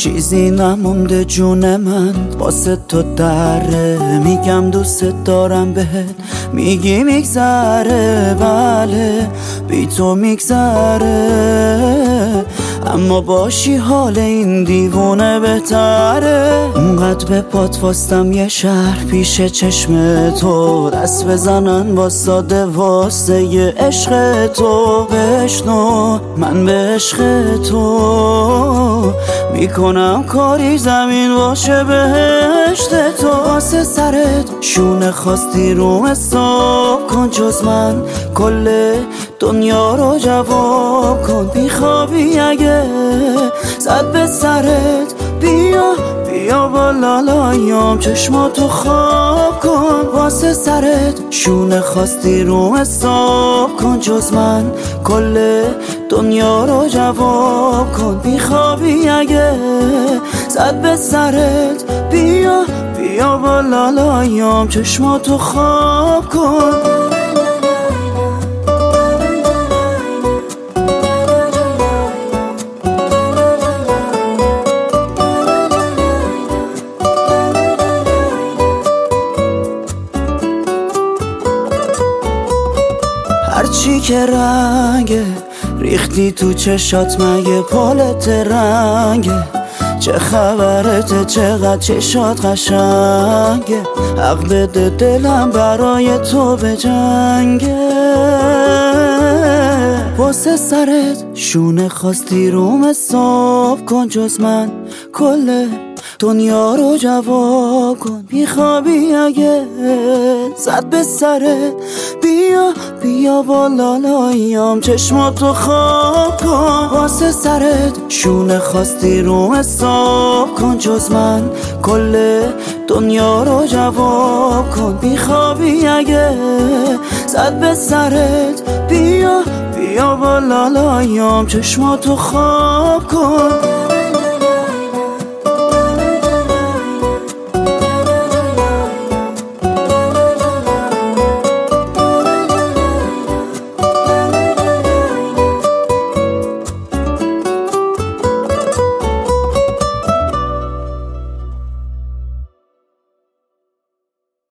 چیزی نمونده جون من واسه تو دره، میگم دوست دارم بهت، میگی میگذره، بله بی تو میگذره، اما باشی حال این دیوونه بهتره. اونقدر به پات واستم یه شهر پیش چشم تو، دست بزنن واساده واسه یه عشق تو. بشنو من به عشق تو میکنم کاری زمین باشه بهشت تو. واسه سرت شونه خواستی روم حساب کن، جز من کل دنیا رو جواب کن. بیخوابی اگه زد به سرت، بیا بیا بالا لایم چشماتو خواب کن. واسه سرت شونه خواستی روم حساب کن، جز من کل دنیا رو جواب کن. بیخوابی اگه زد به سرت، بیا بیا بالا لایم چشماتو خواب کن. هرچی که رنگه ریختی تو چشات، مگه پالت رنگه؟ چه خبرته چقدر چشات قشنگه؟ حق بده دلم برای تو به جنگه. واسه سرت شونه خواستی روم حساب کن، جز من کل دنیا رو جواب کن. بیخوابی اگه زد به سرت، بیا بیا بالا لایم چشماتو خواب کن. واسه سرت شونه خواستی روم حساب کن، جز من کل دنیا رو جواب کن. بیخوابی اگه زد به سرت، بیا بیا بالا لایم چشماتو خواب کن.